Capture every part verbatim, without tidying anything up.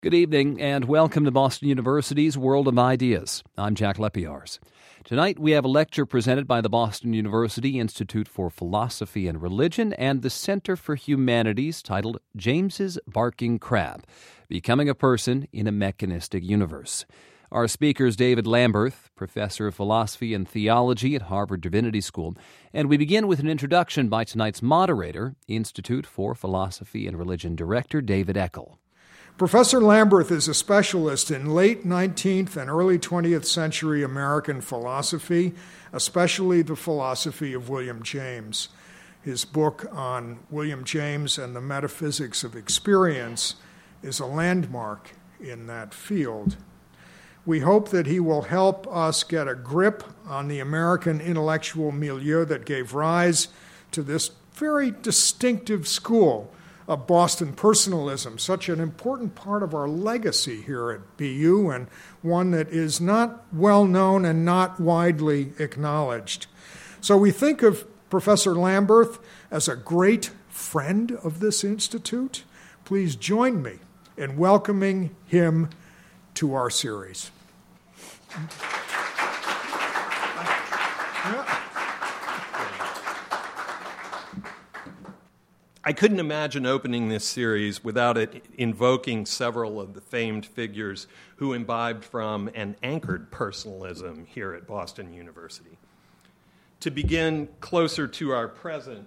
Good evening and welcome to Boston University's World of Ideas. I'm Jack Lepiars. Tonight we have a lecture presented by the Boston University Institute for Philosophy and Religion and the Center for Humanities titled James's Barking Crab, Becoming a Person in a Mechanistic Universe. Our speaker is David Lamberth, professor of philosophy and theology at Harvard Divinity School, and we begin with an introduction by tonight's moderator, Institute for Philosophy and Religion Director David Eckel. Professor Lamberth is a specialist in late nineteenth and early twentieth century American philosophy, especially the philosophy of William James. His book on William James and the Metaphysics of Experience is a landmark in that field. We hope that he will help us get a grip on the American intellectual milieu that gave rise to this very distinctive school of Boston personalism, such an important part of our legacy here at B U and one that is not well known and not widely acknowledged. So we think of Professor Lamberth as a great friend of this institute. Please join me in welcoming him to our series. Yeah. I couldn't imagine opening this series without it invoking several of the famed figures who imbibed from and anchored personalism here at Boston University. To begin closer to our present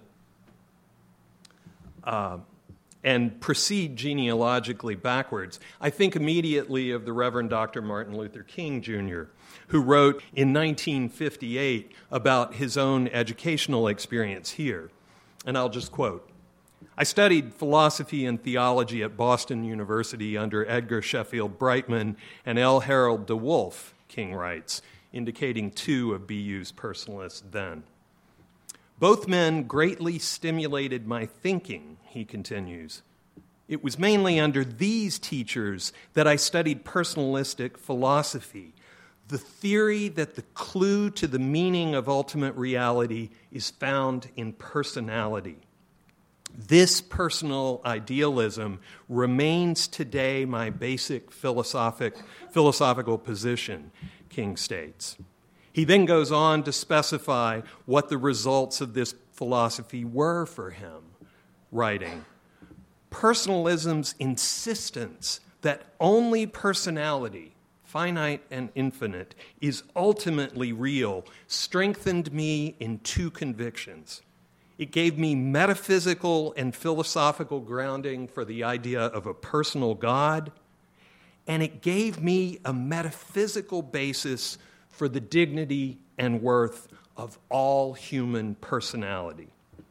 uh, and proceed genealogically backwards, I think immediately of the Reverend Doctor Martin Luther King, Junior, who wrote in nineteen fifty-eight about his own educational experience here. And I'll just quote, "I studied philosophy and theology at Boston University under Edgar Sheffield Brightman and L. Harold DeWolf," King writes, indicating two of B U's personalists then. "Both men greatly stimulated my thinking," he continues. "It was mainly under these teachers that I studied personalistic philosophy, the theory that the clue to the meaning of ultimate reality is found in personality. This personal idealism remains today my basic philosophic, philosophical position," King states. He then goes on to specify what the results of this philosophy were for him, writing, "Personalism's insistence that only personality, finite and infinite, is ultimately real strengthened me in two convictions. It gave me metaphysical and philosophical grounding for the idea of a personal God, and it gave me a metaphysical basis for the dignity and worth of all human personality."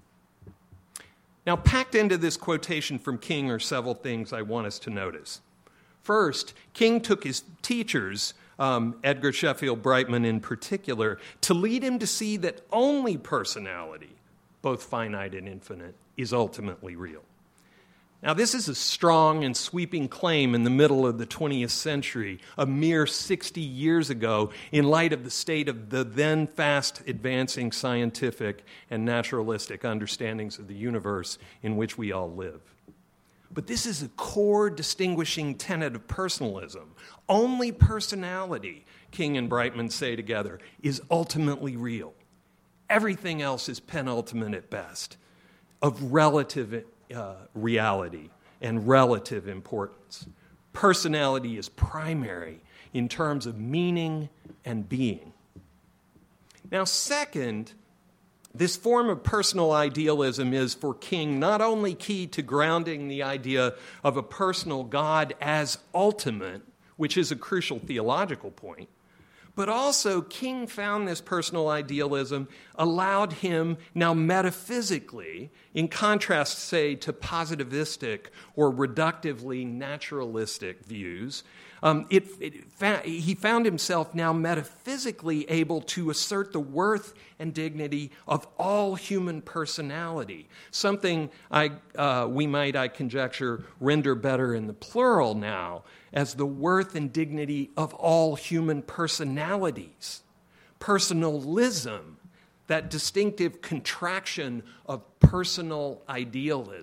Now, packed into this quotation from King are several things I want us to notice. First, King took his teachers, um, Edgar Sheffield Brightman in particular, to lead him to see that only personality, both finite and infinite, is ultimately real. Now, this is a strong and sweeping claim in the middle of the twentieth century, a mere sixty years ago, in light of the state of the then fast advancing scientific and naturalistic understandings of the universe in which we all live. But this is a core distinguishing tenet of personalism. Only personality, King and Brightman say together, is ultimately real. Everything else is penultimate at best, of relative uh, reality and relative importance. Personality is primary in terms of meaning and being. Now, second, this form of personal idealism is, for King, not only key to grounding the idea of a personal God as ultimate, which is a crucial theological point, but also King found this personal idealism allowed him now metaphysically, in contrast, say, to positivistic or reductively naturalistic views, um, it, it fa- he found himself now metaphysically able to assert the worth and dignity of all human personality, something I, uh, we might, I conjecture, render better in the plural now, as the worth and dignity of all human personalities. Personalism, that distinctive contraction of personal idealism.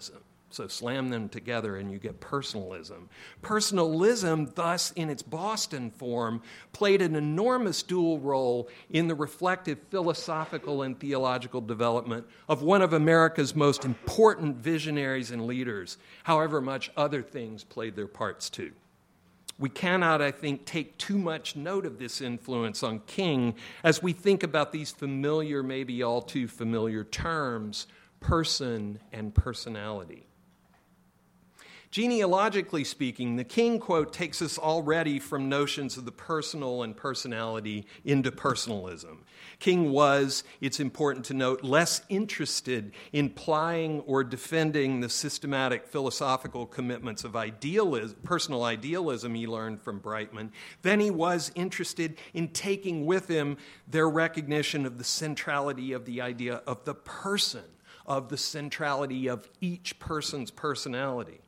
So slam them together and you get personalism. Personalism, thus, in its Boston form, played an enormous dual role in the reflective philosophical and theological development of one of America's most important visionaries and leaders, however much other things played their parts too. We cannot, I think, take too much note of this influence on King as we think about these familiar, maybe all too familiar terms, person and personality. Genealogically speaking, the King quote takes us already from notions of the personal and personality into personalism. King was, it's important to note, less interested in plying or defending the systematic philosophical commitments of idealism, personal idealism he learned from Brightman than he was interested in taking with him their recognition of the centrality of the idea of the person, of the centrality of each person's personality.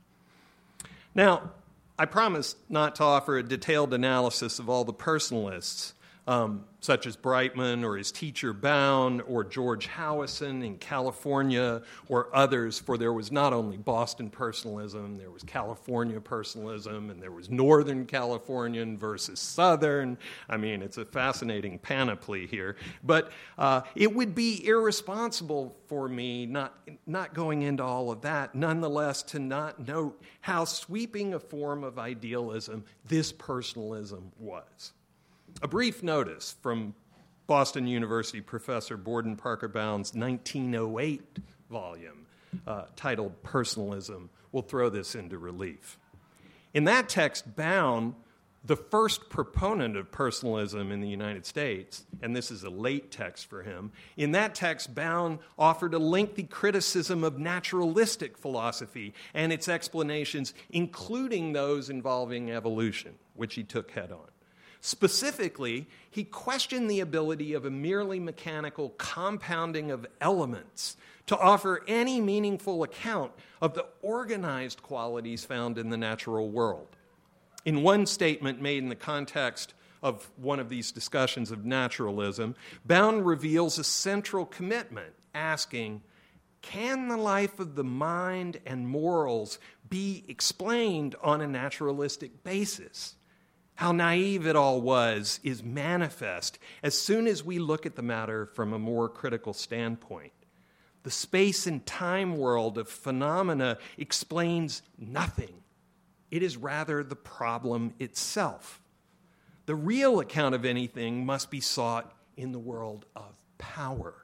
Now, I promise not to offer a detailed analysis of all the personalists, um, such as Brightman or his teacher Bown or George Howison in California or others, for there was not only Boston personalism, there was California personalism, and there was Northern Californian versus Southern. I mean, it's a fascinating panoply here. But uh, it would be irresponsible for me, not, not going into all of that, nonetheless, to not note how sweeping a form of idealism this personalism was. A brief notice from Boston University professor Borden Parker Bown's nineteen oh eight volume uh, titled Personalism will throw this into relief. In that text, Bown, the first proponent of personalism in the United States, and this is a late text for him, in that text, Bown offered a lengthy criticism of naturalistic philosophy and its explanations, including those involving evolution, which he took head on. Specifically, he questioned the ability of a merely mechanical compounding of elements to offer any meaningful account of the organized qualities found in the natural world. In one statement made in the context of one of these discussions of naturalism, Bown reveals a central commitment, asking, can the life of the mind and morals be explained on a naturalistic basis? How naive it all was is manifest as soon as we look at the matter from a more critical standpoint. The space and time world of phenomena explains nothing. It is rather the problem itself. The real account of anything must be sought in the world of power.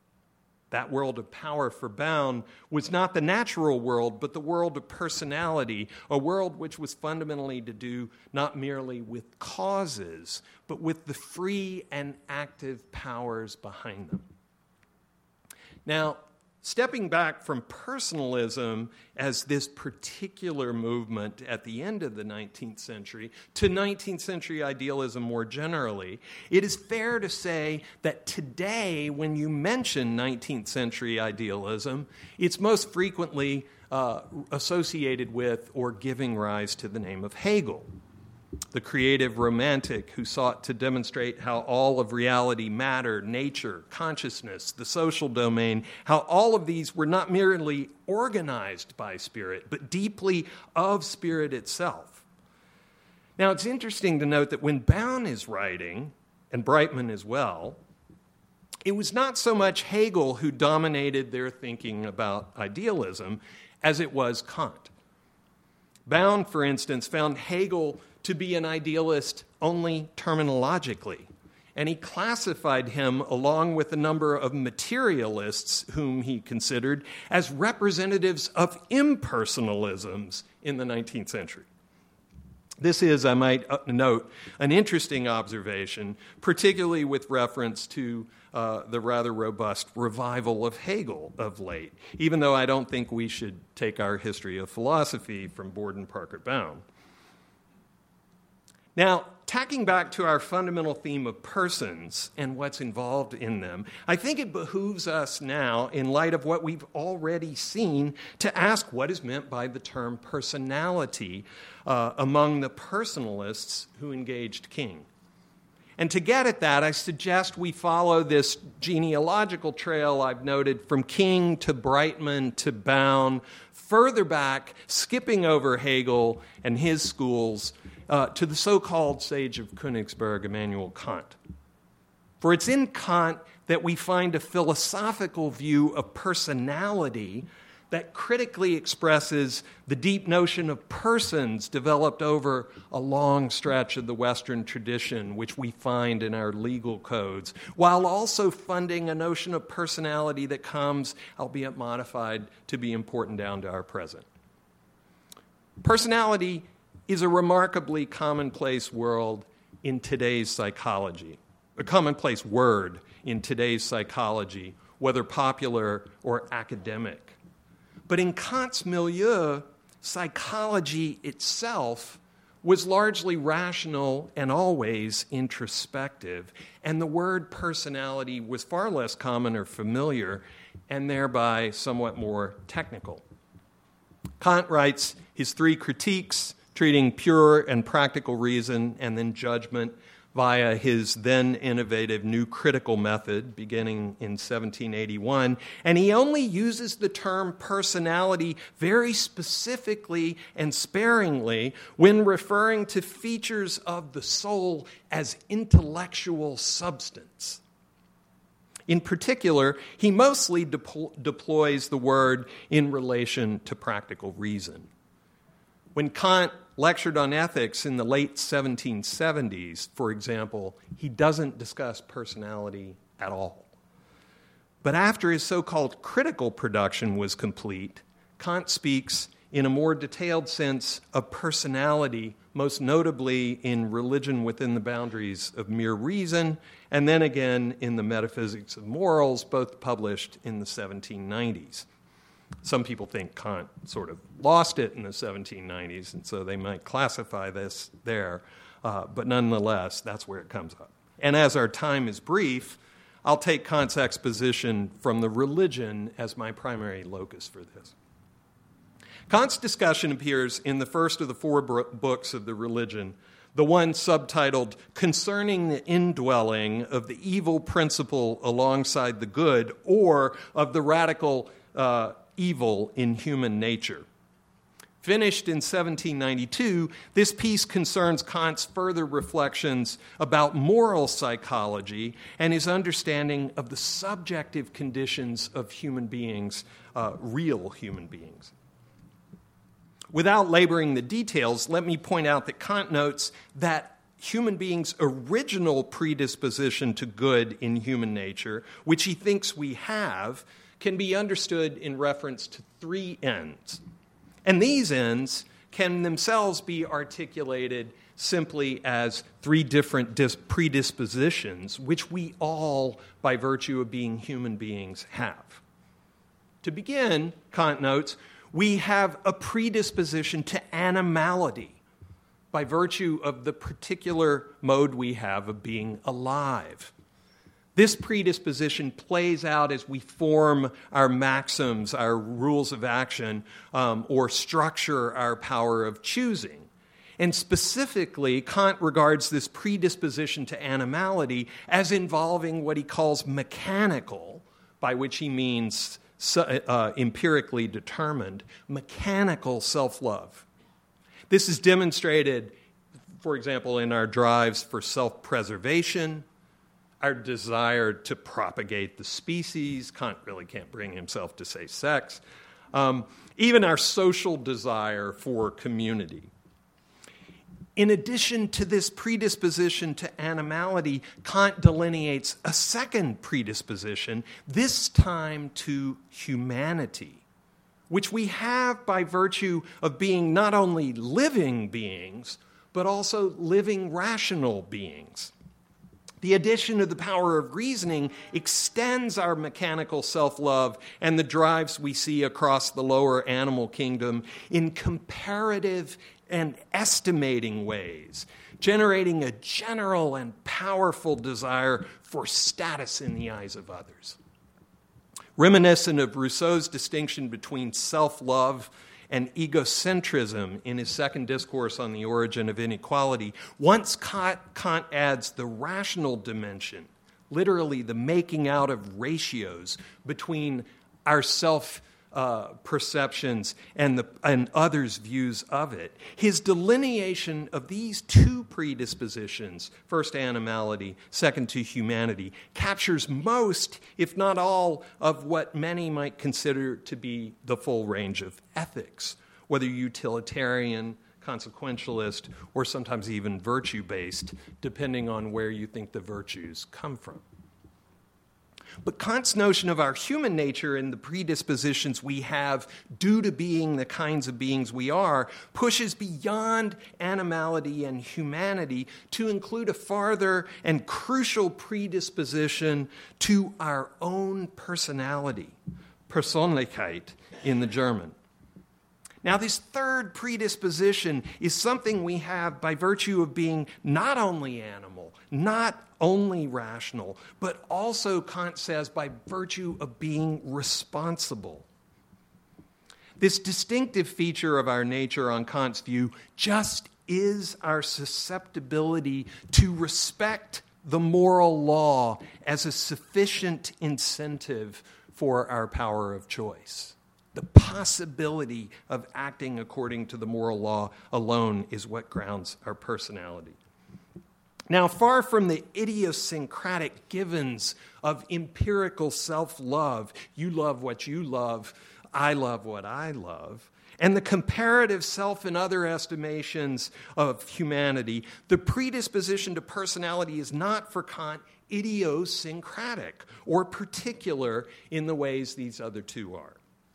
That world of power for Bown was not the natural world, but the world of personality, a world which was fundamentally to do not merely with causes, but with the free and active powers behind them. Now, stepping back from personalism as this particular movement at the end of the nineteenth century to nineteenth century idealism more generally, it is fair to say that today, when you mention nineteenth century idealism, it's most frequently uh, associated with or giving rise to the name of Hegel, the creative romantic who sought to demonstrate how all of reality, matter, nature, consciousness, the social domain, how all of these were not merely organized by spirit, but deeply of spirit itself. Now, it's interesting to note that when Bown is writing, and Brightman as well, it was not so much Hegel who dominated their thinking about idealism as it was Kant. Bown, for instance, found Hegel to be an idealist only terminologically, and he classified him, along with a number of materialists whom he considered, as representatives of impersonalisms in the nineteenth century. This is, I might note, an interesting observation, particularly with reference to uh, the rather robust revival of Hegel of late, even though I don't think we should take our history of philosophy from Borden Parker Bown. Now, tacking back to our fundamental theme of persons and what's involved in them, I think it behooves us now, in light of what we've already seen, to ask what is meant by the term personality uh, among the personalists who engaged King. And to get at that, I suggest we follow this genealogical trail I've noted from King to Brightman to Bown, further back, skipping over Hegel and his schools, uh, to the so-called sage of Königsberg, Immanuel Kant. For it's in Kant that we find a philosophical view of personality that critically expresses the deep notion of persons developed over a long stretch of the Western tradition, which we find in our legal codes, while also funding a notion of personality that comes, albeit modified, to be important down to our present. Personality is a remarkably commonplace world in today's psychology, a commonplace word in today's psychology, whether popular or academic. But in Kant's milieu, psychology itself was largely rational and always introspective, and the word personality was far less common or familiar, and thereby somewhat more technical. Kant writes his three critiques, treating pure and practical reason and then judgment via his then innovative new critical method beginning in seventeen eighty-one, and he only uses the term personality very specifically and sparingly when referring to features of the soul as intellectual substance. In particular, he mostly de- deploys the word in relation to practical reason. When Kant lectured on ethics in the late seventeen seventies, for example, he doesn't discuss personality at all. But after his so-called critical production was complete, Kant speaks in a more detailed sense of personality, most notably in Religion Within the Boundaries of Mere Reason, and then again in the Metaphysics of Morals, both published in the seventeen nineties. Some people think Kant sort of lost it in the seventeen nineties, and so they might classify this there. Uh, but nonetheless, that's where it comes up. And as our time is brief, I'll take Kant's exposition from the Religion as my primary locus for this. Kant's discussion appears in the first of the four books of the Religion, the one subtitled Concerning the Indwelling of the Evil Principle Alongside the Good, or of the Radical uh, Evil in Human Nature. Finished in seventeen ninety-two, this piece concerns Kant's further reflections about moral psychology and his understanding of the subjective conditions of human beings, uh, real human beings. Without laboring the details, let me point out that Kant notes that human beings' original predisposition to good in human nature, which he thinks we have, can be understood in reference to three ends. And these ends can themselves be articulated simply as three different dis- predispositions, which we all, by virtue of being human beings, have. To begin, Kant notes, we have a predisposition to animality by virtue of the particular mode we have of being alive. This predisposition plays out as we form our maxims, our rules of action, um, or structure our power of choosing. And specifically, Kant regards this predisposition to animality as involving what he calls mechanical, by which he means uh, empirically determined, mechanical self-love. This is demonstrated, for example, in our drives for self-preservation, our desire to propagate the species. Kant really can't bring himself to say sex. Um, even our social desire for community. In addition to this predisposition to animality, Kant delineates a second predisposition, this time to humanity, which we have by virtue of being not only living beings, but also living rational beings. The addition of the power of reasoning extends our mechanical self-love and the drives we see across the lower animal kingdom in comparative and estimating ways, generating a general and powerful desire for status in the eyes of others. Reminiscent of Rousseau's distinction between self-love and egocentrism in his second discourse on the origin of inequality, once Kant, Kant adds the rational dimension, literally the making out of ratios between our self Uh, perceptions and the and others' views of it. His delineation of these two predispositions, first animality, second to humanity, captures most, if not all, of what many might consider to be the full range of ethics, whether utilitarian, consequentialist, or sometimes even virtue-based, depending on where you think the virtues come from. But Kant's notion of our human nature and the predispositions we have due to being the kinds of beings we are pushes beyond animality and humanity to include a farther and crucial predisposition to our own personality, Persönlichkeit in the German. Now, this third predisposition is something we have by virtue of being not only animal, not only rational, but also, Kant says, by virtue of being responsible. This distinctive feature of our nature, on Kant's view, just is our susceptibility to respect the moral law as a sufficient incentive for our power of choice. The possibility of acting according to the moral law alone is what grounds our personality. Now, far from the idiosyncratic givens of empirical self-love, you love what you love, I love what I love, and the comparative self and other estimations of humanity, the predisposition to personality is not, for Kant, idiosyncratic or particular in the ways these other two are.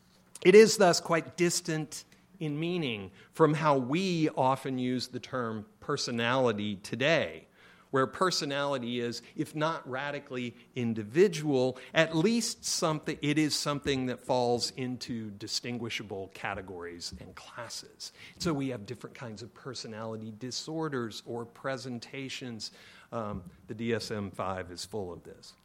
It is thus quite distant in meaning from how we often use the term personality today, where personality is, if not radically individual, at least something, it is something that falls into distinguishable categories and classes. So we have different kinds of personality disorders or presentations. Um, the D S M five is full of this.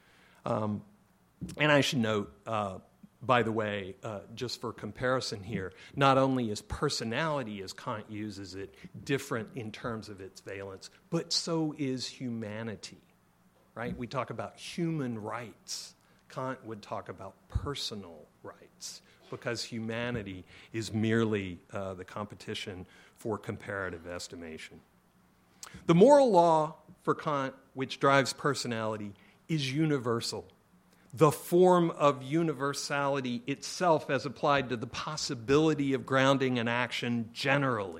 Um, and I should note, uh, by the way, uh, just for comparison here, not only is personality, as Kant uses it, different in terms of its valence, but so is humanity, right? We talk about human rights. Kant would talk about personal rights because humanity is merely uh, the competition for comparative estimation. The moral law for Kant, which drives personality, is universal. The form of universality itself as applied to the possibility of grounding an action generally.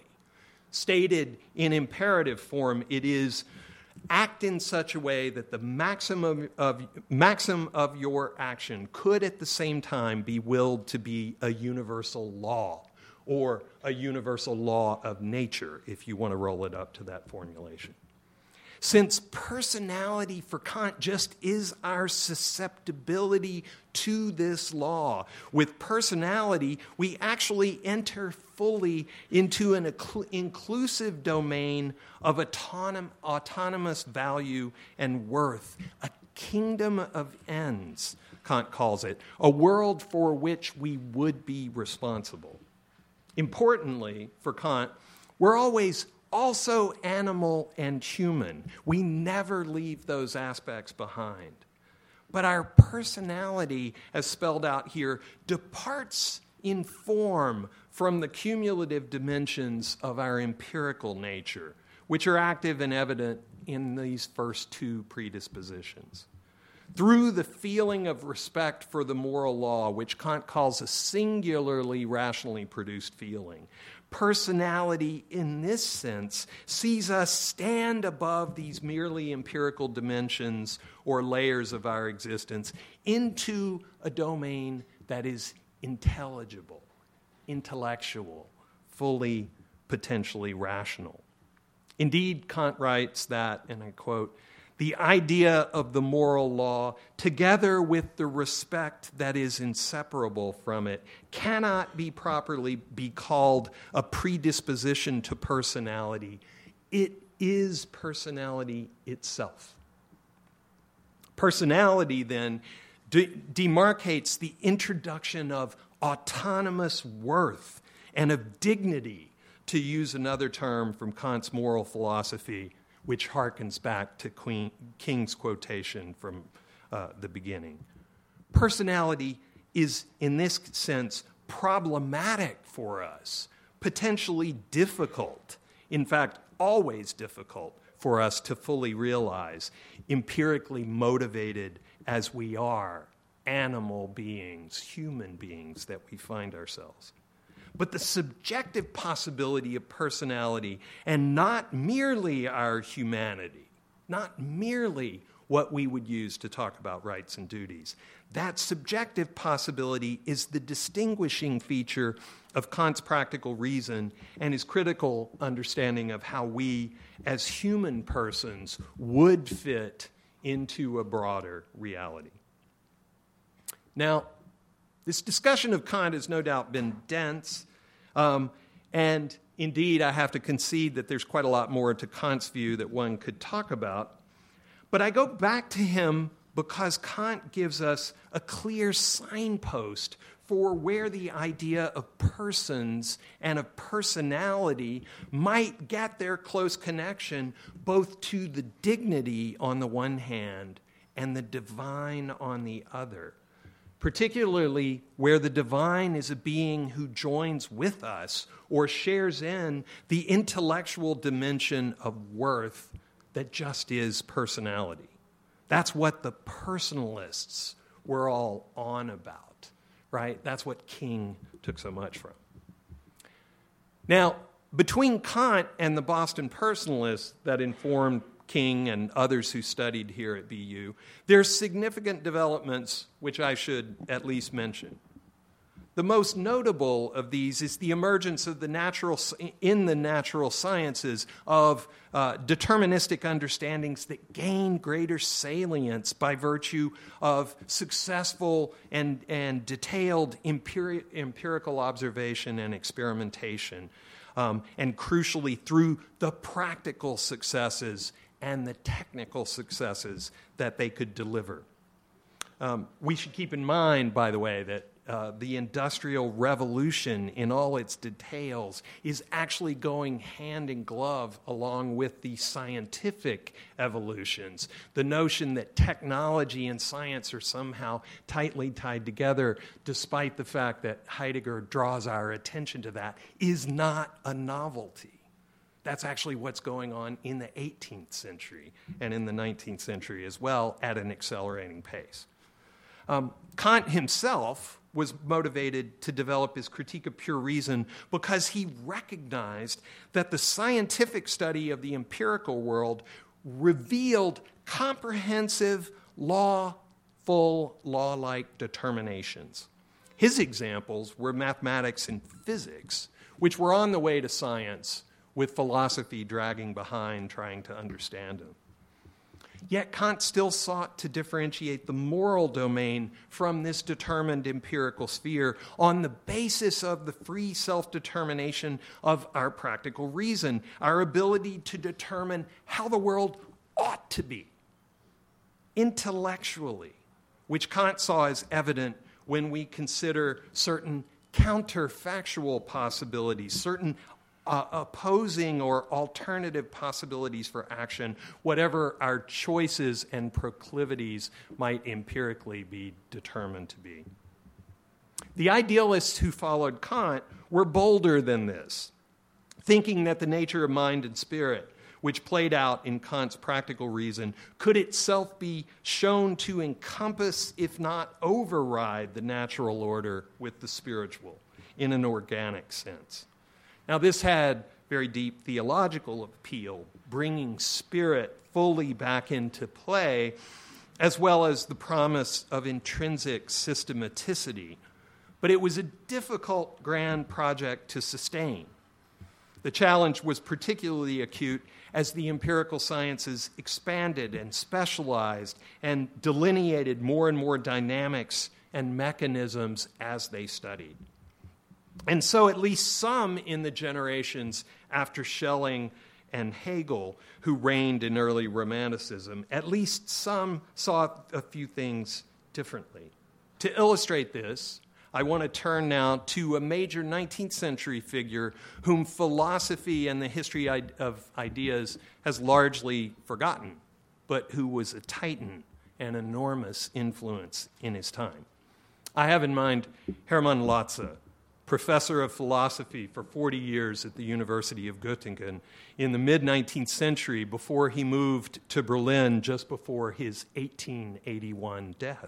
Stated in imperative form, it is act in such a way that the maximum of, maximum of your action could at the same time be willed to be a universal law or a universal law of nature, if you want to roll it up to that formulation. Since personality for Kant just is our susceptibility to this law, with personality, we actually enter fully into an inclusive domain of autonom- autonomous value and worth, a kingdom of ends, Kant calls it, a world for which we would be responsible. Importantly, for Kant, we're always also animal and human. We never leave those aspects behind. But our personality, as spelled out here, departs in form from the cumulative dimensions of our empirical nature, which are active and evident in these first two predispositions. Through the feeling of respect for the moral law, which Kant calls a singularly rationally produced feeling, personality, in this sense, sees us stand above these merely empirical dimensions or layers of our existence into a domain that is intelligible, intellectual, fully, potentially rational. Indeed, Kant writes that, and I quote, "The idea of the moral law, together with the respect that is inseparable from it, cannot be properly be called a predisposition to personality. It is personality itself." Personality, then, de- demarcates the introduction of autonomous worth and of dignity, to use another term from Kant's moral philosophy, which harkens back to Queen, King's quotation from uh, the beginning. Personality is, in this sense, problematic for us, potentially difficult, in fact, always difficult for us to fully realize, empirically motivated as we are, animal beings, human beings that we find ourselves. But the subjective possibility of personality, and not merely our humanity, not merely what we would use to talk about rights and duties, that subjective possibility is the distinguishing feature of Kant's practical reason and his critical understanding of how we, as human persons, would fit into a broader reality. Now, this discussion of Kant has no doubt been dense, um, and indeed I have to concede that there's quite a lot more to Kant's view that one could talk about. But I go back to him because Kant gives us a clear signpost for where the idea of persons and of personality might get their close connection both to the dignity on the one hand and the divine on the other, particularly where the divine is a being who joins with us or shares in the intellectual dimension of worth that just is personality. That's what the personalists were all on about, right? That's what King took so much from. Now, between Kant and the Boston personalists that informed King and others who studied here at B U, there's significant developments which I should at least mention. The most notable of these is the emergence of the natural, in the natural sciences of uh, deterministic understandings that gain greater salience by virtue of successful and, and detailed empiri- empirical observation and experimentation, um, and crucially through the practical successes and the technical successes that they could deliver. Um, we should keep in mind, by the way, that Uh, the Industrial Revolution in all its details is actually going hand in glove along with the scientific evolutions. The notion that technology and science are somehow tightly tied together, despite the fact that Heidegger draws our attention to that, is not a novelty. That's actually what's going on in the eighteenth century and in the nineteenth century as well at an accelerating pace. Um, Kant himself was motivated to develop his Critique of Pure Reason because he recognized that the scientific study of the empirical world revealed comprehensive, lawful, law-like determinations. His examples were mathematics and physics, which were on the way to science, with philosophy dragging behind, trying to understand them. Yet Kant still sought to differentiate the moral domain from this determined empirical sphere on the basis of the free self-determination of our practical reason, our ability to determine how the world ought to be intellectually, which Kant saw as evident when we consider certain counterfactual possibilities, certain Uh, opposing or alternative possibilities for action, whatever our choices and proclivities might empirically be determined to be. The idealists who followed Kant were bolder than this, thinking that the nature of mind and spirit, which played out in Kant's practical reason, could itself be shown to encompass, if not override, the natural order with the spiritual in an organic sense. Now, this had very deep theological appeal, bringing spirit fully back into play, as well as the promise of intrinsic systematicity. But it was a difficult grand project to sustain. The challenge was particularly acute as the empirical sciences expanded and specialized and delineated more and more dynamics and mechanisms as they studied. And so at least some in the generations after Schelling and Hegel, who reigned in early Romanticism, at least some saw a few things differently. To illustrate this, I want to turn now to a major nineteenth century figure whom philosophy and the history of ideas has largely forgotten, but who was a titan and enormous influence in his time. I have in mind Hermann Lotze, professor of philosophy for forty years at the University of Göttingen in the mid-nineteenth century before he moved to Berlin just before his eighteen eighty-one death.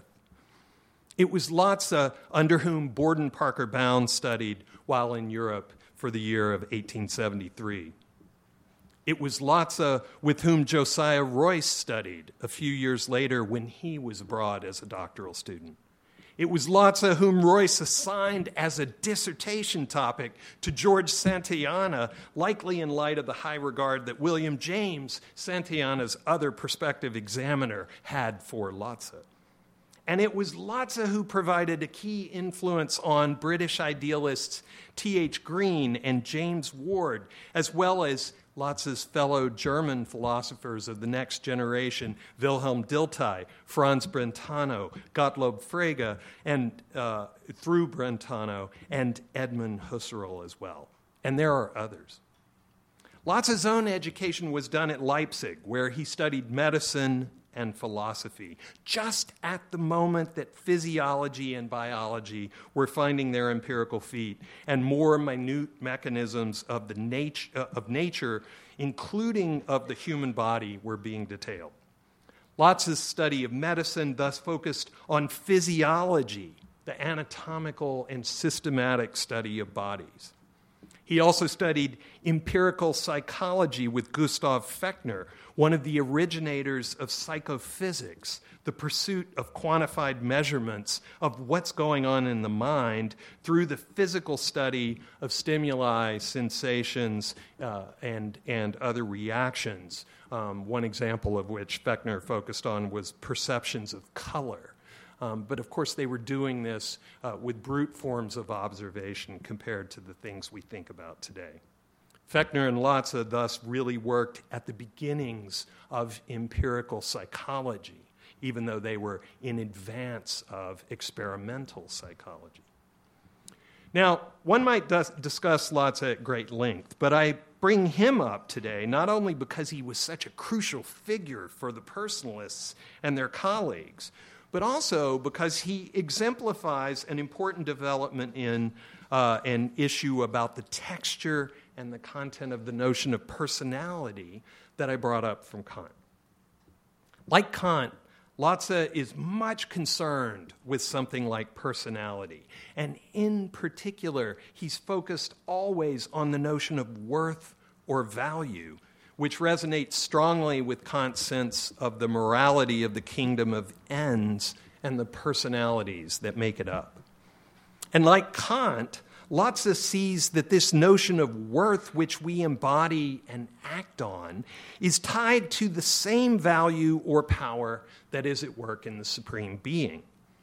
It was Lotze under whom Borden Parker Bound studied while in Europe for the year of eighteen seventy-three. It was Lotze with whom Josiah Royce studied a few years later when he was abroad as a doctoral student. It was Lotze whom Royce assigned as a dissertation topic to George Santayana, likely in light of the high regard that William James, Santayana's other prospective examiner, had for Lotze. And it was Lotze who provided a key influence on British idealists T H Green and James Ward, as well as Lotze's fellow German philosophers of the next generation, Wilhelm Dilthey, Franz Brentano, Gottlob Frege, and uh, through Brentano, and Edmund Husserl as well. And there are others. Lotze's own education was done at Leipzig, where he studied medicine and philosophy, just at the moment that physiology and biology were finding their empirical feet, and more minute mechanisms of the nat- uh, of nature, including of the human body, were being detailed. Lotze's study of medicine thus focused on physiology, the anatomical and systematic study of bodies. He also studied empirical psychology with Gustav Fechner, one of the originators of psychophysics, the pursuit of quantified measurements of what's going on in the mind through the physical study of stimuli, sensations, uh, and, and other reactions. Um, one example of which Fechner focused on was perceptions of color. Um, but of course, they were doing this uh, with brute forms of observation compared to the things we think about today. Fechner and Lotze thus really worked at the beginnings of empirical psychology, even though they were in advance of experimental psychology. Now, one might dus- discuss Lotze at great length, but I bring him up today not only because he was such a crucial figure for the personalists and their colleagues, but also because he exemplifies an important development in uh, an issue about the texture and the content of the notion of personality that I brought up from Kant. Like Kant, Lotze is much concerned with something like personality, and in particular, he's focused always on the notion of worth or value, which resonates strongly with Kant's sense of the morality of the kingdom of ends and the personalities that make it up. And like Kant, Lotze sees that this notion of worth which we embody and act on is tied to the same value or power that is at work in the supreme being.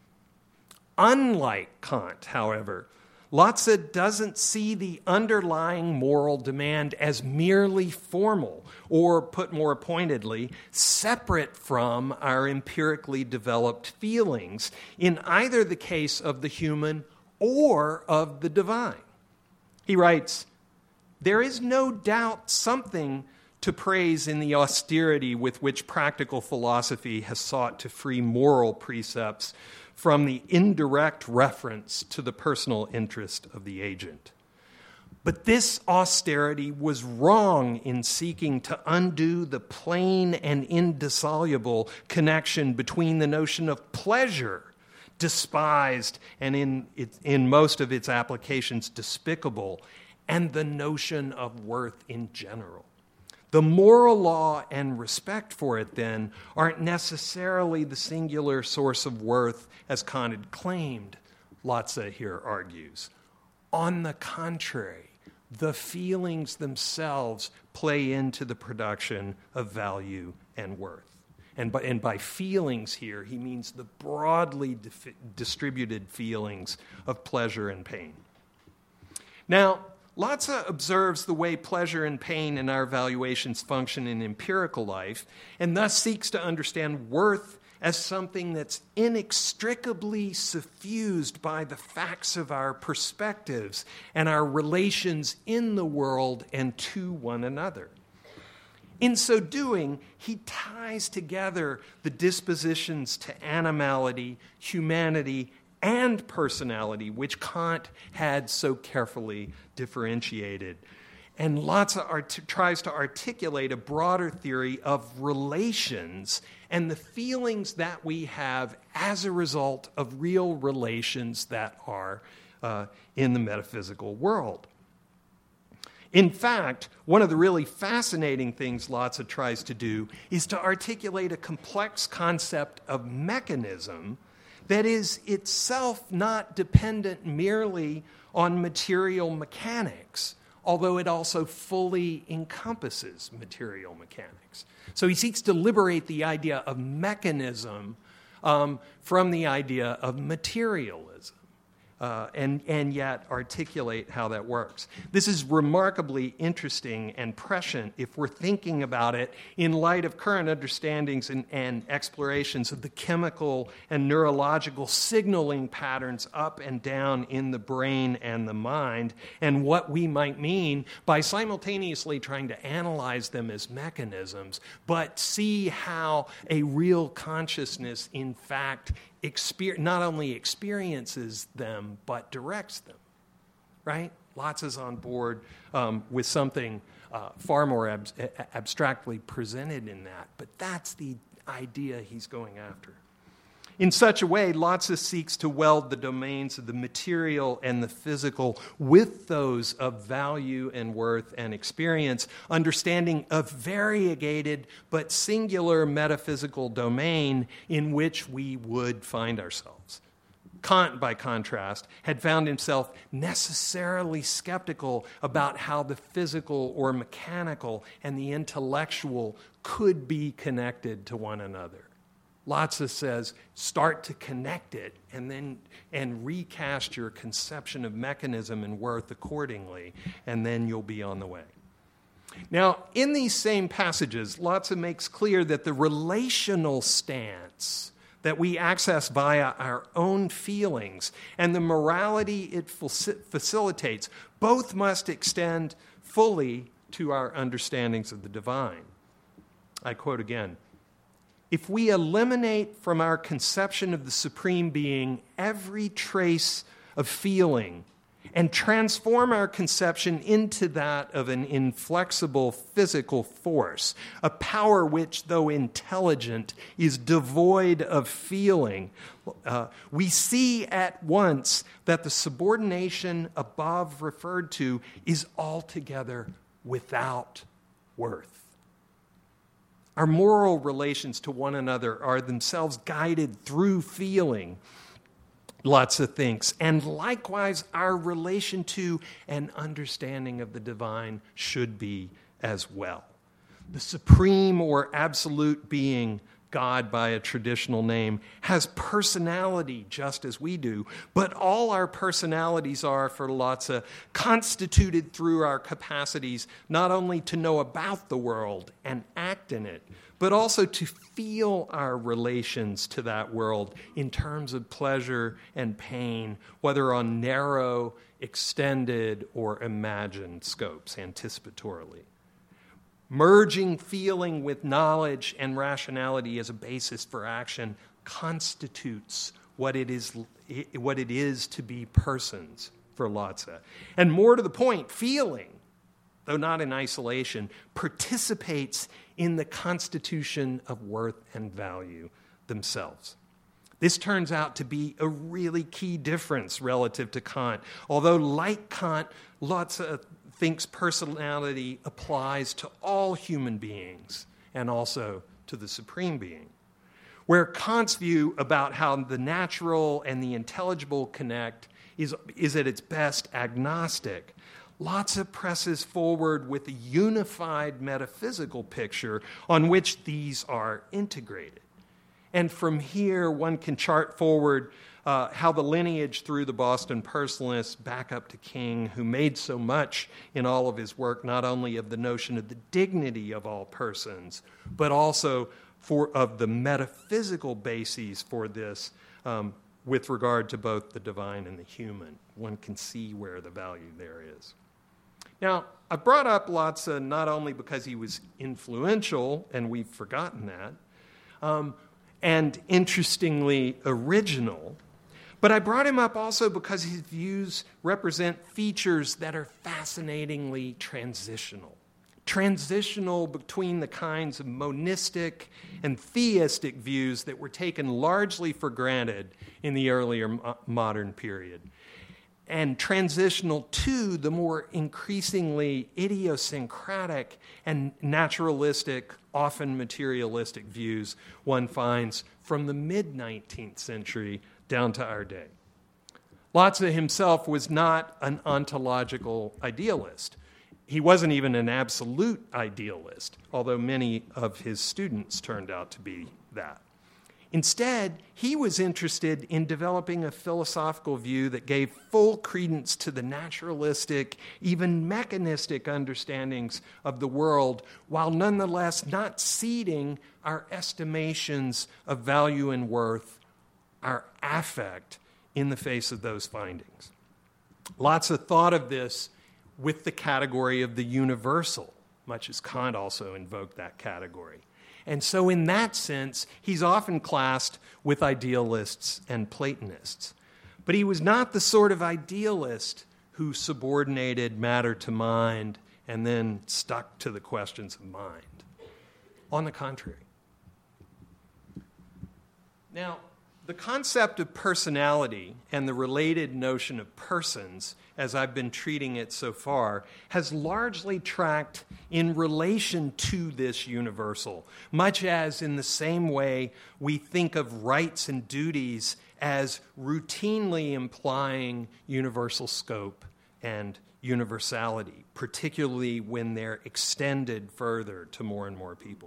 Unlike Kant, however, Lotze doesn't see the underlying moral demand as merely formal, or put more pointedly, separate from our empirically developed feelings in either the case of the human or of the divine. He writes, "There is no doubt something to praise in the austerity with which practical philosophy has sought to free moral precepts from the indirect reference to the personal interest of the agent. But this austerity was wrong in seeking to undo the plain and indissoluble connection between the notion of pleasure, despised and in, it, in most of its applications despicable, and the notion of worth in general. The moral law and respect for it, then, aren't necessarily the singular source of worth as Kant had claimed," Lotze here argues. On the contrary, the feelings themselves play into the production of value and worth. And by, and by feelings here, he means the broadly dif- distributed feelings of pleasure and pain. Now, Lotze observes the way pleasure and pain in our valuations function in empirical life, and thus seeks to understand worth as something that's inextricably suffused by the facts of our perspectives and our relations in the world and to one another. In so doing, he ties together the dispositions to animality, humanity, and personality, which Kant had so carefully differentiated. And Lotze art- tries to articulate a broader theory of relations and the feelings that we have as a result of real relations that are uh, in the metaphysical world. In fact, one of the really fascinating things Lotze tries to do is to articulate a complex concept of mechanism that is itself not dependent merely on material mechanics, although it also fully encompasses material mechanics. So he seeks to liberate the idea of mechanism um, from the idea of materialism. Uh, and, and yet articulate how that works. This is remarkably interesting and prescient if we're thinking about it in light of current understandings and, and explorations of the chemical and neurological signaling patterns up and down in the brain and the mind, and what we might mean by simultaneously trying to analyze them as mechanisms, but see how a real consciousness, in fact, Exper- not only experiences them, but directs them, right? Lotze's on board um, with something uh, far more ab- abstractly presented in that, but that's the idea he's going after. In such a way, Lotze seeks to weld the domains of the material and the physical with those of value and worth and experience, understanding a variegated but singular metaphysical domain in which we would find ourselves. Kant, by contrast, had found himself necessarily skeptical about how the physical or mechanical and the intellectual could be connected to one another. Lotze says, start to connect it and then and recast your conception of mechanism and worth accordingly, and then you'll be on the way. Now, in these same passages, Lotze makes clear that the relational stance that we access via our own feelings and the morality it facilitates both must extend fully to our understandings of the divine. I quote again, "If we eliminate from our conception of the Supreme Being every trace of feeling and transform our conception into that of an inflexible physical force, a power which, though intelligent, is devoid of feeling, uh, we see at once that the subordination above referred to is altogether without worth. Our moral relations to one another are themselves guided through feeling, Lotze thinks, and likewise our relation to and understanding of the divine should be as well. The supreme or absolute being, God by a traditional name, has personality just as we do, but all our personalities are, for Lotze, constituted through our capacities not only to know about the world and act in it, but also to feel our relations to that world in terms of pleasure and pain, whether on narrow, extended, or imagined scopes anticipatorily. Merging feeling with knowledge and rationality as a basis for action constitutes what it is, what it is to be persons for Lotze. And more to the point, feeling, though not in isolation, participates in the constitution of worth and value themselves. This turns out to be a really key difference relative to Kant. Although, like Kant, Lotze thinks personality applies to all human beings and also to the Supreme Being. Where Kant's view about how the natural and the intelligible connect is, is at its best agnostic, Lotze presses forward with a unified metaphysical picture on which these are integrated. And from here, one can chart forward uh, how the lineage through the Boston personalists back up to King, who made so much in all of his work, not only of the notion of the dignity of all persons, but also for of the metaphysical bases for this um, with regard to both the divine and the human. One can see where the value there is. Now, I brought up Lotze not only because he was influential, and we've forgotten that, um, and interestingly original, but I brought him up also because his views represent features that are fascinatingly transitional. Transitional between the kinds of monistic and theistic views that were taken largely for granted in the earlier mo- modern period, and transitional to the more increasingly idiosyncratic and naturalistic, often materialistic views one finds from the mid-nineteenth century down to our day. Lotze himself was not an ontological idealist. He wasn't even an absolute idealist, although many of his students turned out to be that. Instead, he was interested in developing a philosophical view that gave full credence to the naturalistic, even mechanistic understandings of the world, while nonetheless not ceding our estimations of value and worth, our affect, in the face of those findings. Lotze thought of this with the category of the universal, much as Kant also invoked that category. And so in that sense, he's often classed with idealists and Platonists. But he was not the sort of idealist who subordinated matter to mind and then stuck to the questions of mind. On the contrary. Now, the concept of personality and the related notion of persons, as I've been treating it so far, has largely tracked in relation to this universal, much as in the same way we think of rights and duties as routinely implying universal scope and universality, particularly when they're extended further to more and more people.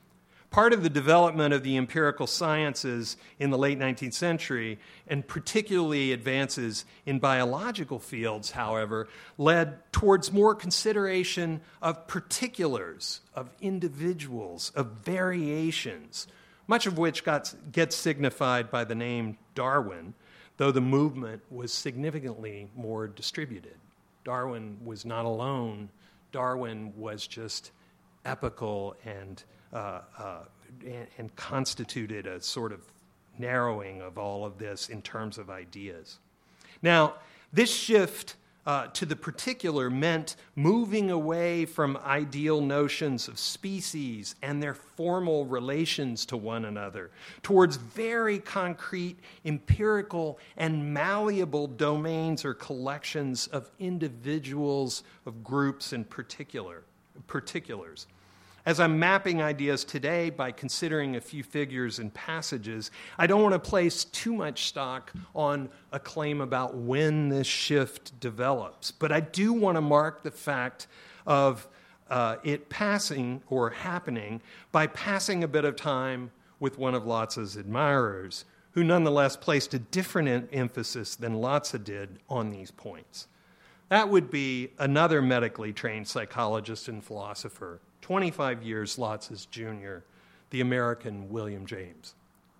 Part of the development of the empirical sciences in the late nineteenth century, and particularly advances in biological fields, however, led towards more consideration of particulars, of individuals, of variations, much of which got, gets signified by the name Darwin, though the movement was significantly more distributed. Darwin was not alone. Darwin was just epical and Uh, uh, and, and constituted a sort of narrowing of all of this in terms of ideas. Now, this shift uh, to the particular meant moving away from ideal notions of species and their formal relations to one another towards very concrete, empirical, and malleable domains or collections of individuals, of groups in particular, particulars. As I'm mapping ideas today by considering a few figures and passages, I don't want to place too much stock on a claim about when this shift develops. But I do want to mark the fact of uh, it passing or happening by passing a bit of time with one of Lotze's admirers, who nonetheless placed a different em- emphasis than Lotze did on these points. That would be another medically trained psychologist and philosopher, twenty-five years Lotze's junior, the American William James.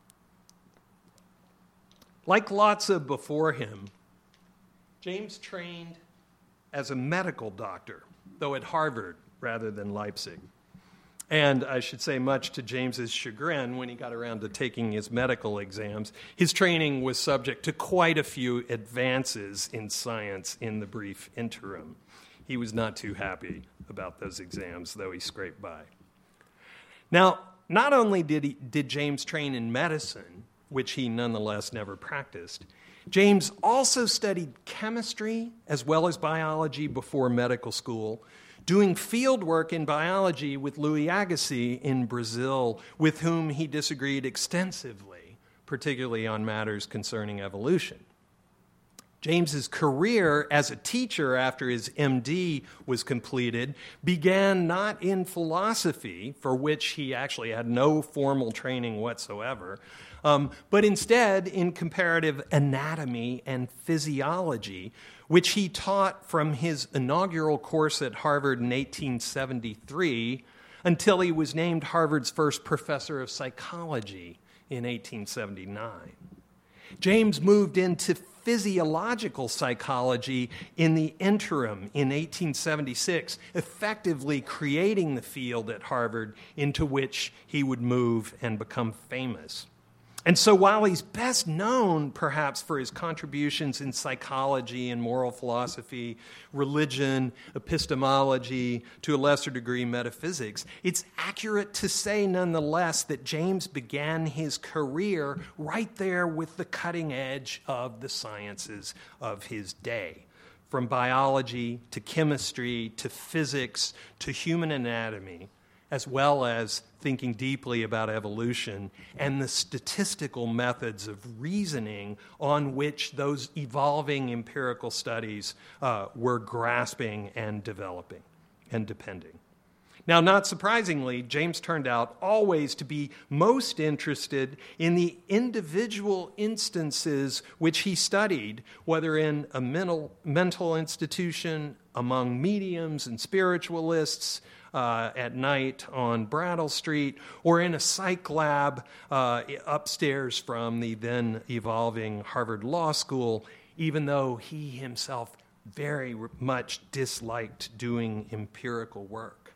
Like Lotze before him, James trained as a medical doctor, though at Harvard rather than Leipzig. And I should say, much to James's chagrin, when he got around to taking his medical exams, his training was subject to quite a few advances in science in the brief interim. He was not too happy about those exams, though he scraped by. Now, not only did, he, did James train in medicine, which he nonetheless never practiced, James also studied chemistry as well as biology before medical school, doing field work in biology with Louis Agassiz in Brazil, with whom he disagreed extensively, particularly on matters concerning evolution. James's career as a teacher after his M D was completed began not in philosophy, for which he actually had no formal training whatsoever, um, but instead in comparative anatomy and physiology, which he taught from his inaugural course at Harvard in eighteen seventy-three until he was named Harvard's first professor of psychology in eighteen seventy-nine. James moved into physiological psychology in the interim in eighteen seventy-six, effectively creating the field at Harvard into which he would move and become famous. And so while he's best known, perhaps, for his contributions in psychology and moral philosophy, religion, epistemology, to a lesser degree, metaphysics, it's accurate to say, nonetheless, that James began his career right there with the cutting edge of the sciences of his day. From biology to chemistry to physics to human anatomy, as well as thinking deeply about evolution and the statistical methods of reasoning on which those evolving empirical studies uh, were grasping and developing and depending. Now, not surprisingly, James turned out always to be most interested in the individual instances which he studied, whether in a mental, mental institution, among mediums and spiritualists, Uh, at night on Brattle Street, or in a psych lab uh, upstairs from the then evolving Harvard Law School, even though he himself very much disliked doing empirical work.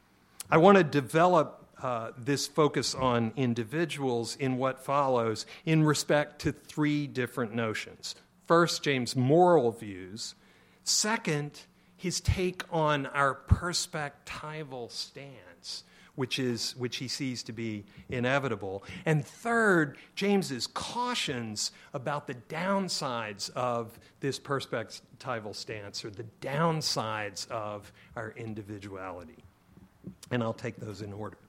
I want to develop uh, this focus on individuals in what follows in respect to three different notions. First, James' moral views. Second, his take on our perspectival stance, which is which he sees to be inevitable. And third, James's cautions about the downsides of this perspectival stance, or the downsides of our individuality. And I'll take those in order.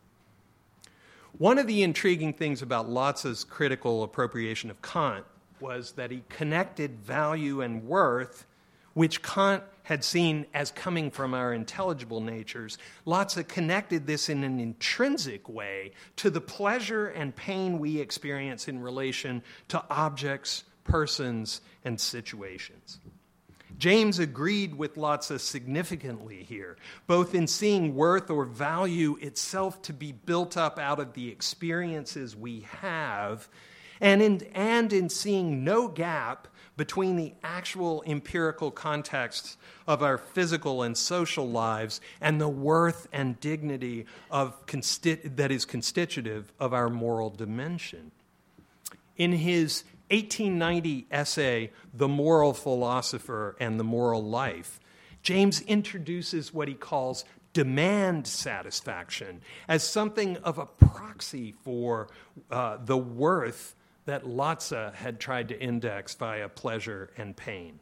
One of the intriguing things about Lotze's critical appropriation of Kant was that he connected value and worth, which Kant had seen as coming from our intelligible natures. Lotze connected this in an intrinsic way to the pleasure and pain we experience in relation to objects, persons, and situations. James agreed with Lotze significantly here, both in seeing worth or value itself to be built up out of the experiences we have, and in, and in seeing no gap between the actual empirical contexts of our physical and social lives and the worth and dignity of consti- that is constitutive of our moral dimension. In his eighteen ninety essay, The Moral Philosopher and the Moral Life, James introduces what he calls demand satisfaction as something of a proxy for uh, the worth that Lotze had tried to index via pleasure and pain.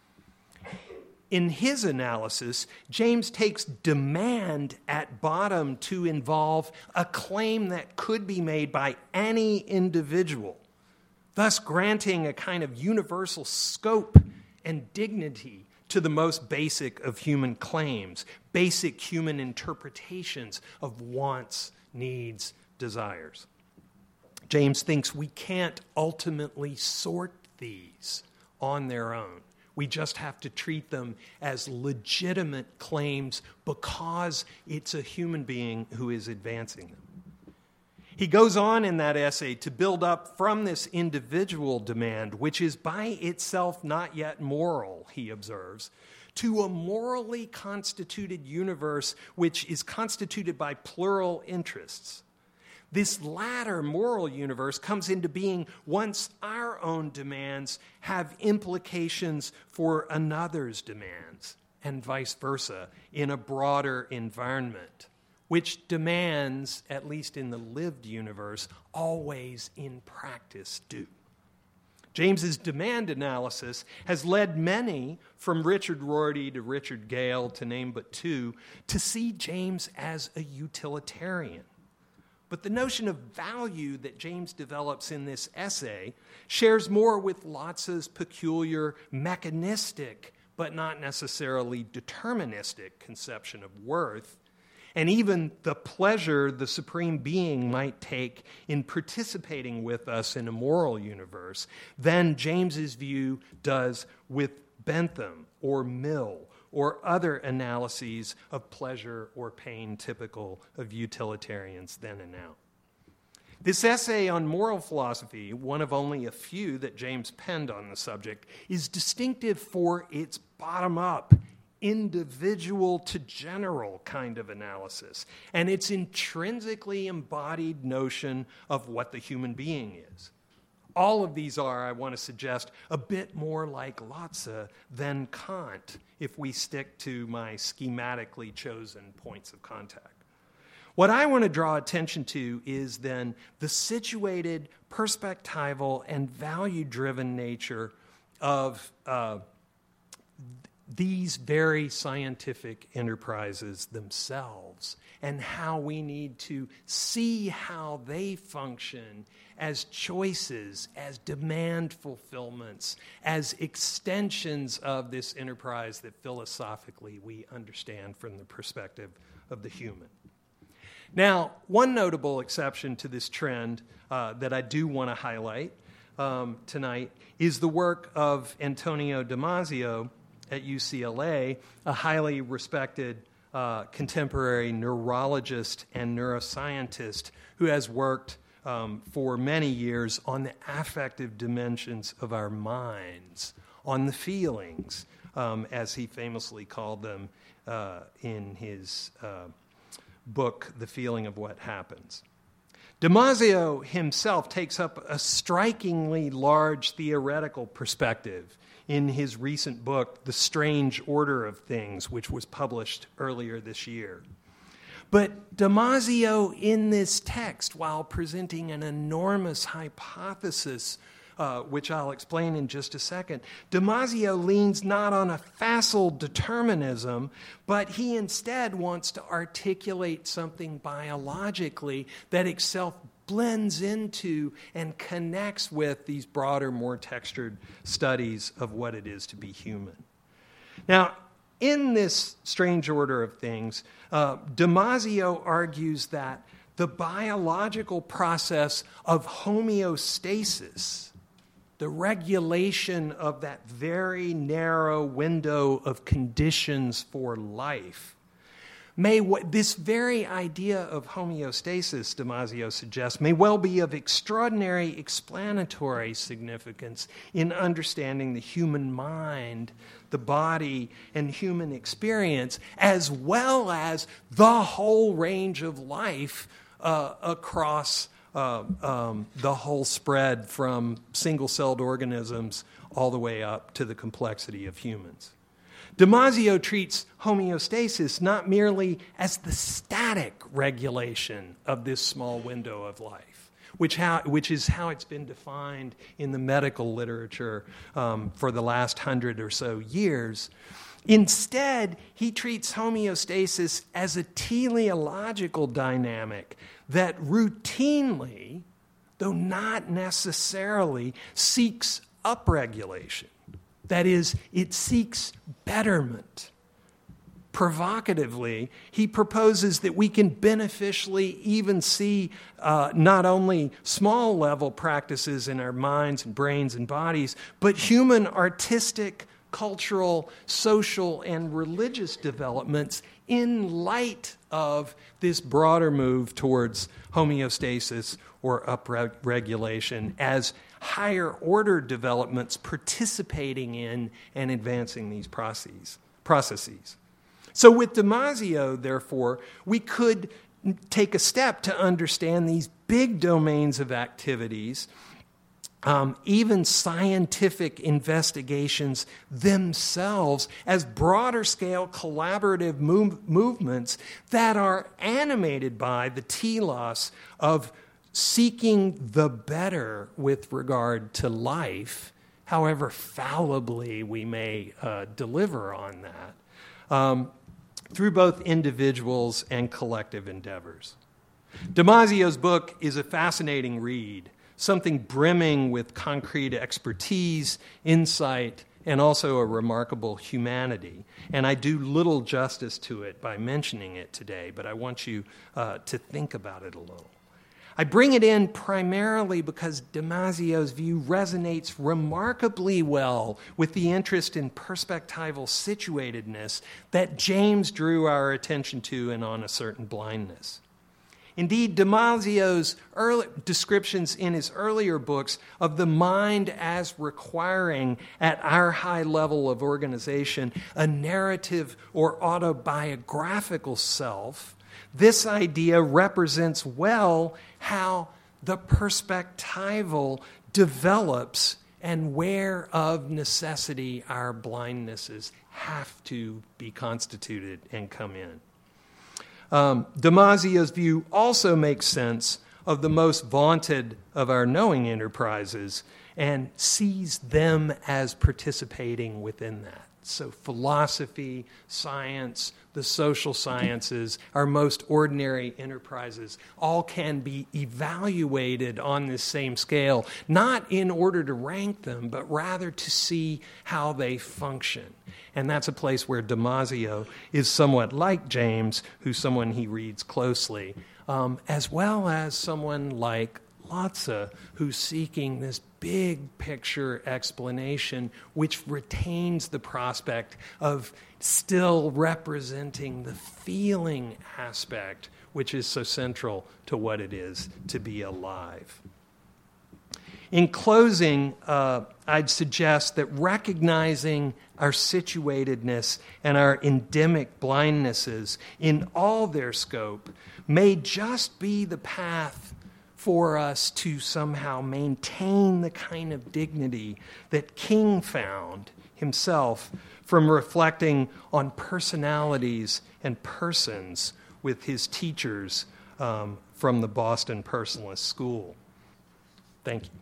In his analysis, James takes demand at bottom to involve a claim that could be made by any individual, thus granting a kind of universal scope and dignity to the most basic of human claims, basic human interpretations of wants, needs, desires. James thinks we can't ultimately sort these on their own. We just have to treat them as legitimate claims because it's a human being who is advancing them. He goes on in that essay to build up from this individual demand, which is by itself not yet moral, he observes, to a morally constituted universe which is constituted by plural interests. This latter moral universe comes into being once our own demands have implications for another's demands, and vice versa, in a broader environment, which demands, at least in the lived universe, always in practice do. James's demand analysis has led many, from Richard Rorty to Richard Gale, to name but two, to see James as a utilitarian. But the notion of value that James develops in this essay shares more with Lotze's peculiar mechanistic, but not necessarily deterministic conception of worth, and even the pleasure the supreme being might take in participating with us in a moral universe, than James's view does with Bentham or Mill or other analyses of pleasure or pain typical of utilitarians then and now. This essay on moral philosophy, one of only a few that James penned on the subject, is distinctive for its bottom-up, individual to general kind of analysis, and its intrinsically embodied notion of what the human being is. All of these are, I want to suggest, a bit more like Lotze than Kant, if we stick to my schematically chosen points of contact. What I want to draw attention to is then the situated, perspectival, and value-driven nature of uh, these very scientific enterprises themselves, and how we need to see how they function as choices, as demand fulfillments, as extensions of this enterprise that philosophically we understand from the perspective of the human. Now, one notable exception to this trend uh, that I do want to highlight um, tonight is the work of Antonio Damasio at U C L A, a highly respected uh, contemporary neurologist and neuroscientist who has worked um, for many years on the affective dimensions of our minds, on the feelings, um, as he famously called them uh, in his uh, book, The Feeling of What Happens. Damasio himself takes up a strikingly large theoretical perspective in his recent book, The Strange Order of Things, which was published earlier this year. But Damasio, in this text, while presenting an enormous hypothesis, uh, which I'll explain in just a second, Damasio leans not on a facile determinism, but he instead wants to articulate something biologically that itself blends into and connects with these broader, more textured studies of what it is to be human. Now, in this strange order of things, uh, Damasio argues that the biological process of homeostasis, the regulation of that very narrow window of conditions for life, may this very idea of homeostasis, Damasio suggests, may well be of extraordinary explanatory significance in understanding the human mind, the body, and human experience, as well as the whole range of life uh, across uh, um, the whole spread from single-celled organisms all the way up to the complexity of humans. Damasio treats homeostasis not merely as the static regulation of this small window of life, which, how, which is how it's been defined in the medical literature um, for the last hundred or so years. Instead, he treats homeostasis as a teleological dynamic that routinely, though not necessarily, seeks upregulation. That is, it seeks betterment. Provocatively, he proposes that we can beneficially even see uh, not only small-level practices in our minds and brains and bodies, but human artistic, cultural, social, and religious developments in light of this broader move towards homeostasis or upregulation as higher order developments participating in and advancing these processes. processes. So with Damasio, therefore, we could take a step to understand these big domains of activities, um, even scientific investigations themselves, as broader scale collaborative move- movements that are animated by the telos of seeking the better with regard to life, however fallibly we may uh, deliver on that, um, through both individuals and collective endeavors. Damasio's book is a fascinating read, something brimming with concrete expertise, insight, and also a remarkable humanity. And I do little justice to it by mentioning it today, but I want you uh, to think about it a little. I bring it in primarily because Damasio's view resonates remarkably well with the interest in perspectival situatedness that James drew our attention to in On a Certain Blindness. Indeed, Damasio's early descriptions in his earlier books of the mind as requiring, at our high level of organization, a narrative or autobiographical self, this idea represents well how the perspectival develops and where of necessity our blindnesses have to be constituted and come in. Um, Damasio's view also makes sense of the most vaunted of our knowing enterprises and sees them as participating within that. So philosophy, science, the social sciences, our most ordinary enterprises, all can be evaluated on this same scale, not in order to rank them, but rather to see how they function. And that's a place where Damasio is somewhat like James, who's someone he reads closely, um, as well as someone like Lotze, who's seeking this big picture explanation which retains the prospect of still representing the feeling aspect, which is so central to what it is to be alive. In closing, uh, I'd suggest that recognizing our situatedness and our endemic blindnesses in all their scope may just be the path for us to somehow maintain the kind of dignity that King found himself from reflecting on personalities and persons with his teachers um, from the Boston Personalist School. Thank you.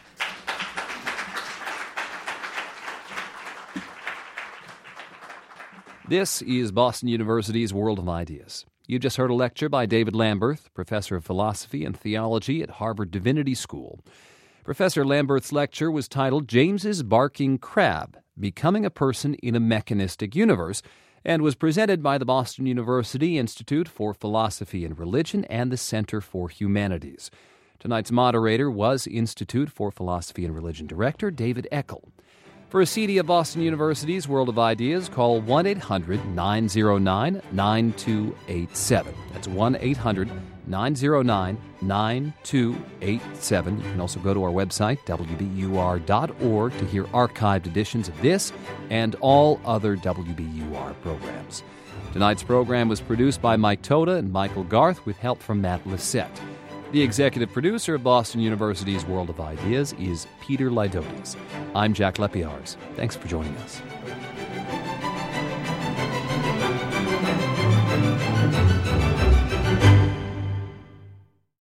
This is Boston University's World of Ideas. You just heard a lecture by David Lamberth, professor of philosophy and theology at Harvard Divinity School. Professor Lamberth's lecture was titled James's Barking Crab, Becoming a Person in a Mechanistic Universe, and was presented by the Boston University Institute for Philosophy and Religion and the Center for Humanities. Tonight's moderator was Institute for Philosophy and Religion Director David Eckel. For a C D of Boston University's World of Ideas, call one eight hundred nine oh nine nine two eight seven. That's one eight hundred nine oh nine nine two eight seven. You can also go to our website, w b u r dot org, to hear archived editions of this and all other W B U R programs. Tonight's program was produced by Mike Toda and Michael Garth with help from Matt Lissette. The executive producer of Boston University's World of Ideas is Peter Lydotes. I'm Jack Lepiarz. Thanks for joining us.